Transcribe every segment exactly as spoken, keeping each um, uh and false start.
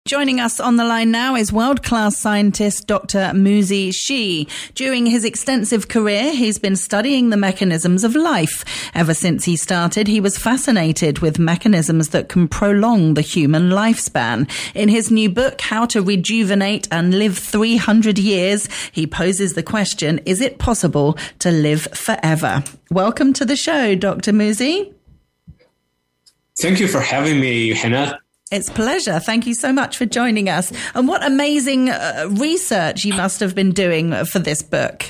Joining us on the line now is world-class scientist Doctor Muzi Shi. During his extensive career, he's been studying the mechanisms of life. Ever since he started, he was fascinated with mechanisms that can prolong the human lifespan. In his new book, How to Rejuvenate and Live three hundred years, he poses the question, is it possible to live forever? Welcome to the show, Doctor Muzi. Thank you for having me, Hannah. It's a pleasure. Thank you so much for joining us. And what amazing uh, research you must have been doing for this book.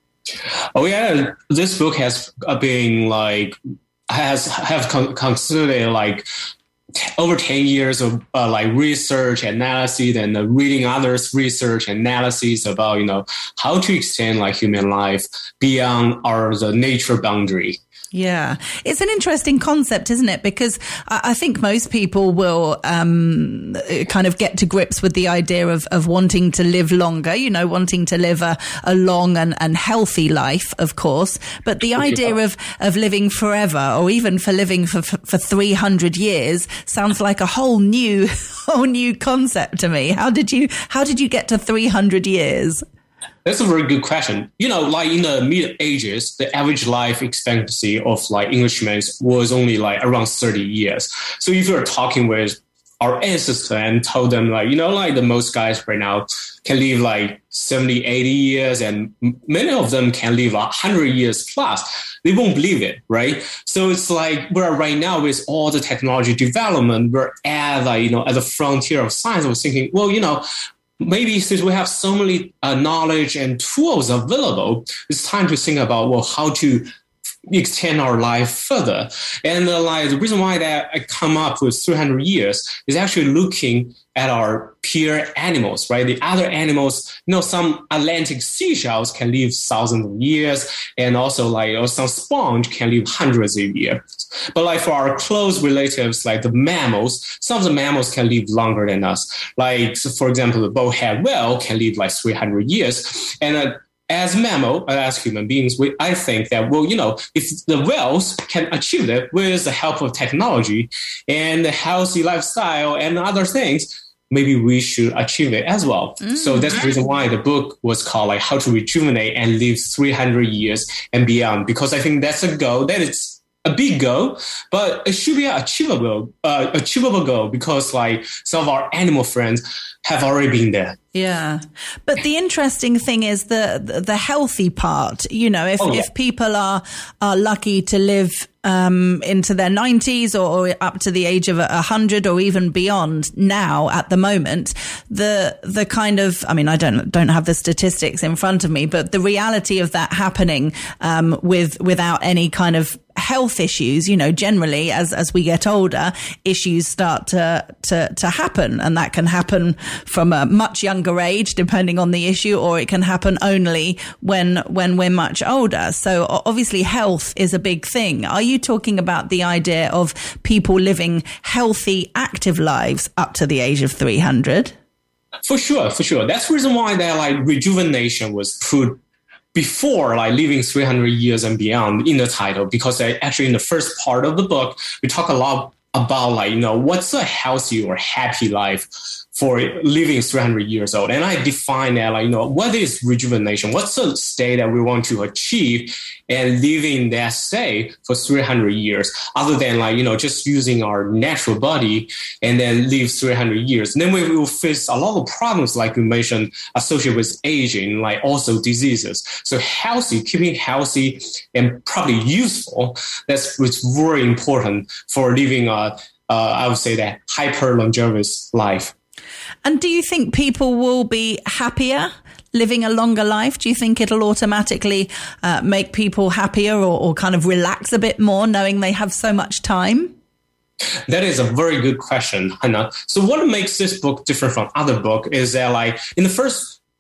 Oh yeah, this book has been like has have con- considered like t- over ten years of uh, like research analysis and uh, reading others' research analyses about you know how to extend like human life beyond our the nature boundary. Yeah, it's an interesting concept, isn't it? Because I think most people will um, kind of get to grips with the idea of, of wanting to live longer, you know, wanting to live a, a long and, and healthy life, of course. But the idea of, of living forever, or even for living for, for three hundred years, sounds like a whole new, whole new concept to me. How did you, how did you get to three hundred years? That's a very good question. You know, like in the Middle Ages, the average life expectancy of like Englishmen was only like around thirty years. So if you're talking with our ancestors and told them like, you know, like the most guys right now can live like seventy, eighty years and many of them can live one hundred years plus, they won't believe it, right? So it's like we're right now with all the technology development, we're at like, you know, at the frontier of science. I was thinking, well, you know, maybe since we have so many uh, knowledge and tools available, it's time to think about, well, how to extend our life further. And uh, like the reason why that I come up with three hundred years is actually looking at our peer animals, right? The other animals, you know, some Atlantic seashells can live thousands of years, and also like or some sponge can live hundreds of years. But like for our close relatives, like the mammals, some of the mammals can live longer than us. Like, so for example, the bowhead whale can live like three hundred years. And uh, as mammal, as human beings, we, I think that, well, you know, if the whales can achieve it with the help of technology and a healthy lifestyle and other things, maybe we should achieve it as well. Mm-hmm. So that's the reason why the book was called like How to Rejuvenate and Live three hundred years and Beyond, because I think that's a goal that is a big goal, but it should be an achievable, uh, achievable goal because like some of our animal friends have already been there. Yeah. But the interesting thing is the, the, the healthy part, you know, if, oh, yeah. if people are, are lucky to live, um, into their nineties or, or up to the age of a hundred or even beyond now at the moment, the, the kind of, I mean, I don't, don't have the statistics in front of me, but the reality of that happening, um, with, without any kind of health issues, you know, generally as, as we get older, issues start to, to, to happen, and that can happen from a much younger age, depending on the issue, or it can happen only when, when we're much older. So obviously health is a big thing. Are you talking about the idea of people living healthy, active lives up to the age of three hundred? For sure, for sure. That's the reason why that like rejuvenation was put before like living three hundred years and beyond in the title, because I, actually in the first part of the book, we talk a lot about like, you know, what's a healthy or happy life for living three hundred years old. And I define that like, you know, what is rejuvenation? What's the state that we want to achieve and living that state for three hundred years, other than like, you know, just using our natural body and then live three hundred years. And then we will face a lot of problems, like you mentioned, associated with aging, like also diseases. So healthy, keeping healthy and probably useful, that's what's very important for living a, uh, I would say that hyper longevous life. And do you think people will be happier living a longer life? Do you think it'll automatically uh, make people happier or, or kind of relax a bit more knowing they have so much time? That is a very good question, Hannah. So what makes this book different from other books is that like in the first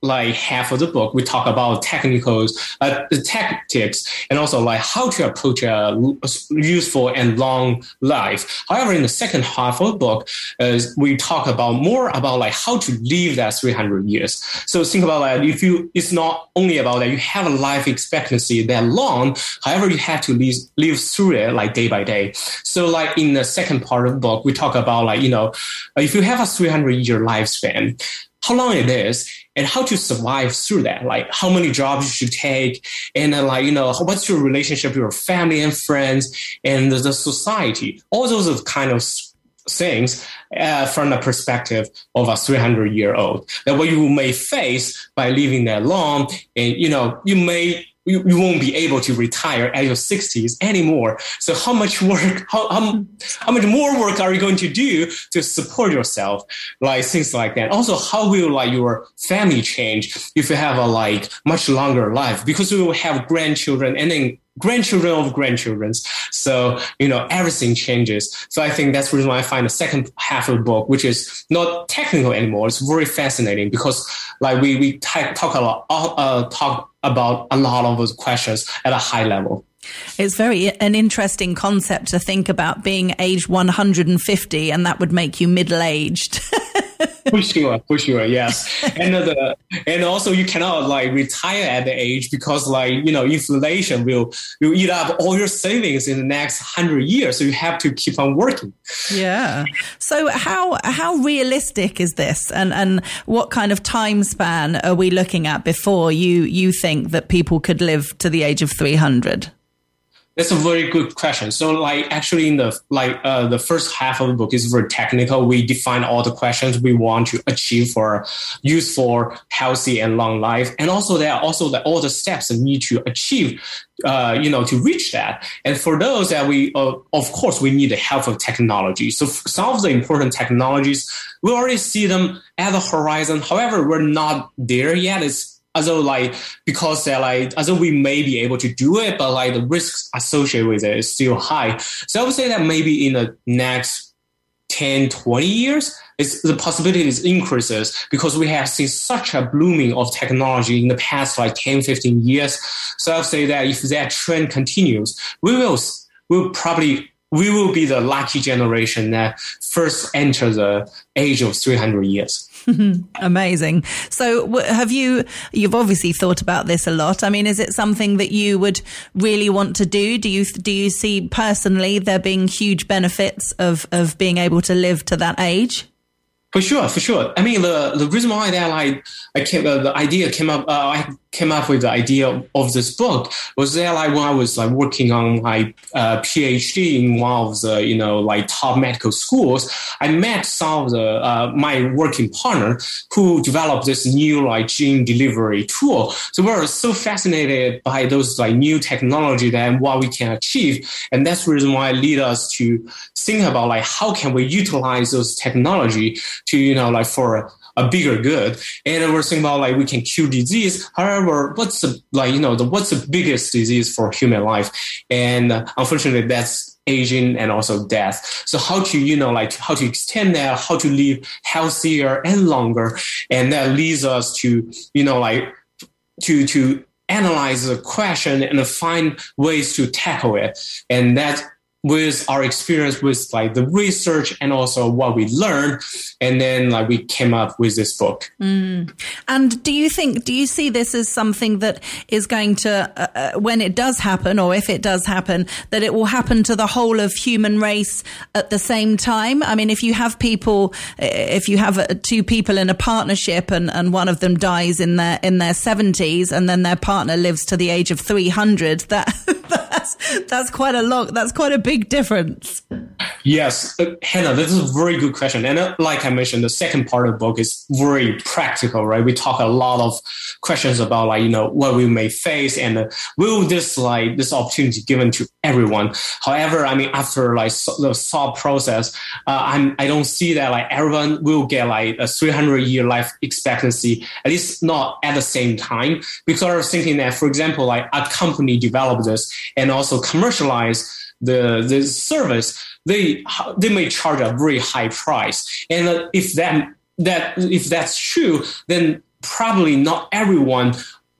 like half of the book, we talk about technicals, uh, the tactics, and also like how to approach a useful and long life. However, in the second half of the book, uh, we talk about more about like how to live that three hundred years. So think about that. If you, it's not only about that you have a life expectancy that long. However, you have to live, live through it like day by day. So like in the second part of the book, we talk about like, you know, if you have a three hundred year lifespan, how long it is, and how to survive through that, like how many jobs you should take, and then like, you know, what's your relationship with your family and friends and the, the society, all those are kind of things uh, from the perspective of a three hundred year old that what you may face by living that long, and, you know, you may You, you won't be able to retire at your sixties anymore. So how much work, how, how, how much more work are you going to do to support yourself? Like things like that. Also, how will like your family change if you have a like much longer life? Because we will have grandchildren and then grandchildren of grandchildren. So, you know, everything changes. So I think that's the reason why I find the second half of the book, which is not technical anymore. It's very fascinating because like we, we t- talk a lot, uh, talk about a lot of those questions at a high level. It's very an interesting concept to think about being aged one hundred fifty, and that would make you middle-aged. For sure, for sure, yes. And uh, the, and also you cannot like retire at the age because like, you know, inflation will, will eat up all your savings in the next hundred years. So you have to keep on working. Yeah. So how how realistic is this, and and what kind of time span are we looking at before you you think that people could live to the age of three hundred? That's a very good question. So like actually in the like uh, the first half of the book is very technical. We define all the questions we want to achieve for useful, healthy and long life. And also there are also the, all the steps that need to achieve, uh, you know, to reach that. And for those that we, uh, of course, we need the help of technology. So some of the important technologies, we already see them at the horizon. However, we're not there yet. It's As though like, because they're like, as though we may be able to do it, but like the risks associated with it is still high. So I would say that maybe in the next ten, twenty years, it's, the possibility is increases because we have seen such a blooming of technology in the past like ten, fifteen years. So I would say that if that trend continues, we will, we'll probably, we will be the lucky generation that first enter the age of three hundred years. Amazing. So have you, you've obviously thought about this a lot. I mean, is it something that you would really want to do? Do you, do you see personally there being huge benefits of, of being able to live to that age? For sure, for sure. I mean, the, the reason why that like I came, uh, the idea came up, uh, I came up with the idea of, of this book was that like when I was like working on my uh, PhD in one of the you know like top medical schools, I met some of the uh, my working partner who developed this new like gene delivery tool. So we were so fascinated by those like new technology and what we can achieve, and that's the reason why it lead us to think about like how can we utilize those technology to, you know, like for a, a bigger good. And we're thinking about like we can cure disease. However, what's the, like, you know, the, what's the biggest disease for human life? And uh, unfortunately, that's aging and also death. So how to, you know, like how to extend that, how to live healthier and longer. And that leads us to, you know, like to, to analyze the question and find ways to tackle it. And that with our experience with like the research and also what we learned, and then like we came up with this book. Mm. And do you think, do you see this as something that is going to, uh, when it does happen, or if it does happen, that it will happen to the whole of human race at the same time? I mean, if you have people, if you have uh, two people in a partnership and, and one of them dies in their, in their seventies and then their partner lives to the age of three hundred, that, that's, that's quite a lot, that's quite a big Big difference. Yes, uh, Hannah, this is a very good question. And uh, like I mentioned, the second part of the book is very practical, right? We talk a lot of questions about like, you know, what we may face and uh, will this like this opportunity given to everyone. However, I mean, after like so, the thought process, uh, I'm, I don't see that like everyone will get like a three hundred year life expectancy, at least not at the same time. Because I was thinking that, for example, like a company developed this and also commercialize the the service, they they may charge a very high price, and if that that if that's true, then probably not everyone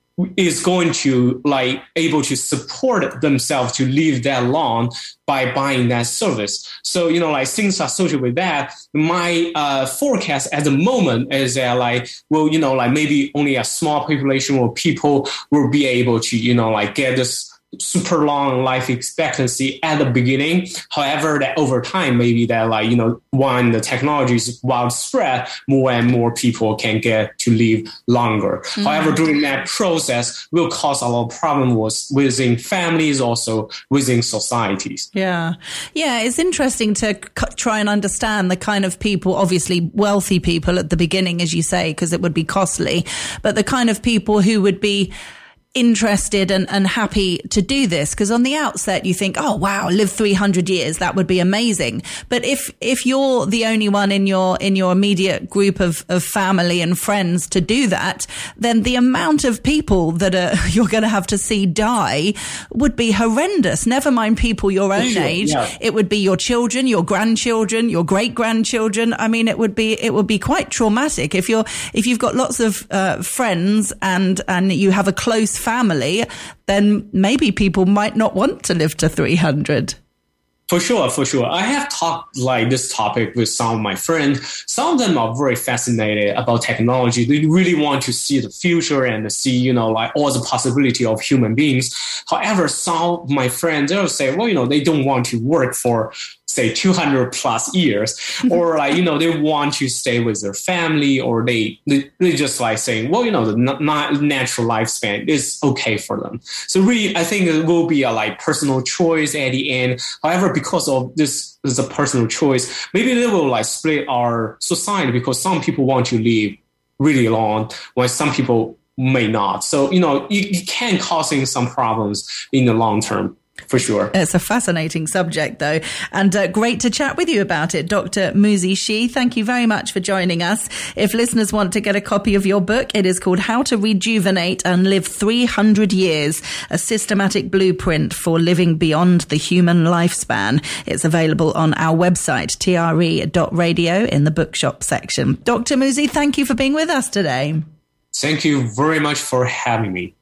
is going to like able to support themselves to live that long by buying that service. So, you know, like things associated with that, my uh, forecast at the moment is that like, well, you know, like maybe only a small population of people will be able to, you know, like get this super long life expectancy at the beginning. However, that over time, maybe that like, you know, when the technology is widespread, more and more people can get to live longer. Mm-hmm. However, during that process will cause a lot of problems within families, also within societies. Yeah. Yeah. It's interesting to c- try and understand the kind of people, obviously wealthy people at the beginning, as you say, because it would be costly, but the kind of people who would be interested and, and happy to do this, because on the outset you think, oh wow, live three hundred years, that would be amazing. But if if you're the only one in your in your immediate group of, of family and friends to do that, then the amount of people that are you're going to have to see die would be horrendous. Never mind people your own sure, age, yeah. It would be your children, your grandchildren, your great grandchildren. I mean, it would be it would be quite traumatic if you're if you've got lots of uh, friends and and you have a close family, then maybe people might not want to live to three hundred. For sure, for sure. I have talked like this topic with some of my friends. Some of them are very fascinated about technology. They really want to see the future and see, you know, like all the possibility of human beings. However, some of my friends, they'll say, well, you know, they don't want to work for say two hundred plus years, or like, you know, they want to stay with their family, or they, they, they just like saying, well, you know, the not natural lifespan is okay for them. So really, I think it will be a like personal choice at the end. However, because of this is a personal choice, maybe they will like split our society, because some people want to live really long, while some people may not. So, you know, you, you can causing some problems in the long term. For sure. It's a fascinating subject, though, and uh, great to chat with you about it. Doctor Muzi Shi, thank you very much for joining us. If listeners want to get a copy of your book, it is called How to Rejuvenate and Live three hundred years, a systematic blueprint for living beyond the human lifespan. It's available on our website, T R E dot radio, in the bookshop section. Doctor Muzi, thank you for being with us today. Thank you very much for having me.